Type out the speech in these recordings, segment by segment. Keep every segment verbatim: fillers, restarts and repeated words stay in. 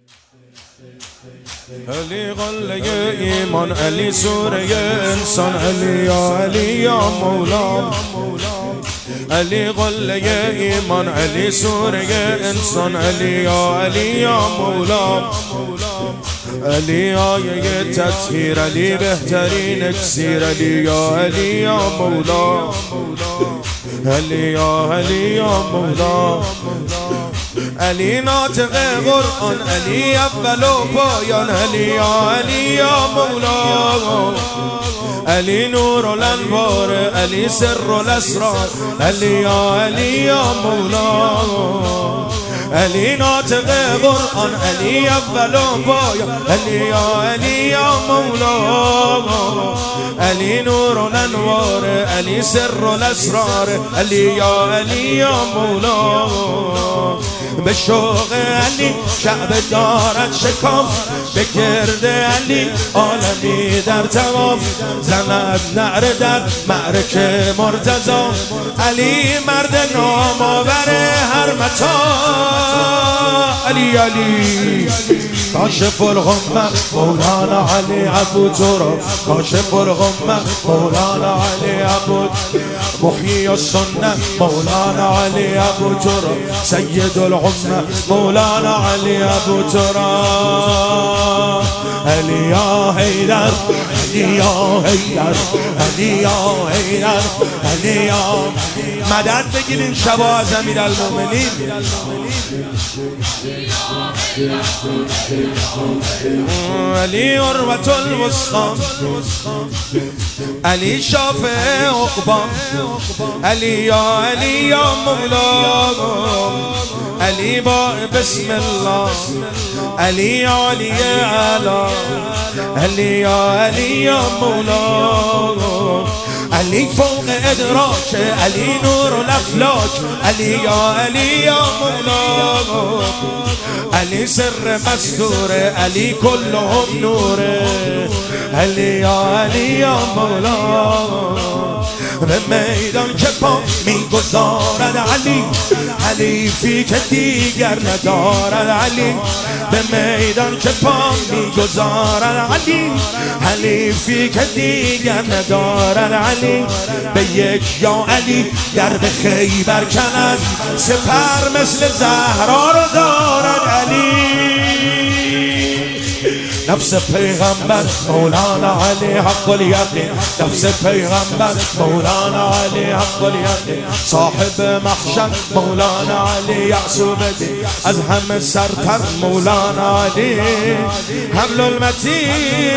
علی قله ایمان، علی سوره انسان، علی یا علی یا مولا. علی قله ایمان، علی سوره انسان، علی یا علی یا مولا. علی آیه تطهیر، علی بهترین اکسیر، علی یا علی یا مولا. علی یا علی یا مولا. علی ناطق قرآن، علی اول و پایان، علی یا علی یا مولا. علی نور الانوار، علی سر الاسرار، علی یا علی یا مولا. علی ناطق قرآن، علی اول و پایان، علی یا علی یا مولا. علی نور الانوار، علی سر الاسرار، علی یا علی یا مولا. به شوق علی کعبه دارد شکاف، به گرد علی عالمی در تواف. زند نعره در معرکه مرتضی، علی مرد نامآور هر متا. علی علی کاشف الغمه مولانا علی ابو تراب، کاشف الغمه مولانا علی ابو، محیی السنه مولانا علی ابو تراب، سید العمه مولانا علی ابو تراب. علی یا حیدر، علی یا حیدر، علی یا حیدر، علی یا مدد بگیرین شبا از امیرالمومنین. علی عروة الوثقی، علی شافع عقبی، علی یا علی یا مولا. علی با بسم الله، علی علی اعلی، علی یا علی یا مولا. علی فوق ادراک، علی نور الافلاک، علی یا علی یا مولا. علی سر مستور، علی کلهم نور، علی یا علی یا مولا. به میدان که پا میگذارد علی، حلیفی که دیگر ندارد علی. به میدان که پا میگذارد علی، حلیفی که دیگر ندارد علی. به یک یا علی در به خیبر کند، سپر مثل زهرا رو دارد علی. نفس پیغمبر مولانا علی حق الیقین، نفس پیغمبر مولانا علی حق الیقین. صاحب محشر مولانا علی یعصوب دین، از همه سرتر مولانا علی حبل المتین.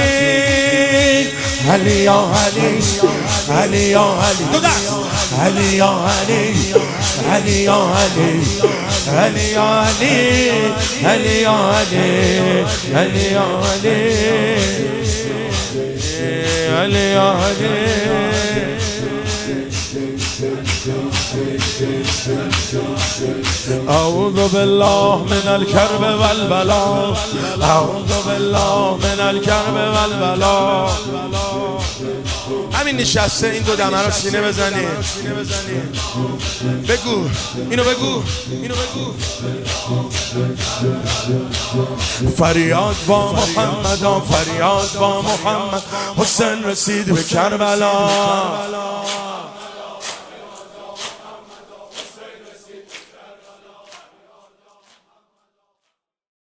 علی یا علی، علی یا علی، علی یا علی، علی یا علی، علی یا علی، علی یا علی، علی یا علی، علی یا علی. اعوذ بالله من الكرب والبلاء، اعوذ بالله من الكرب والبلاء. همین نشسته این دو دمه رو سینه بزنی، بگو اینو، بگو اینو، بگو. فریاد با محمد، فریاد با محمد، حسین رسید به کربلا.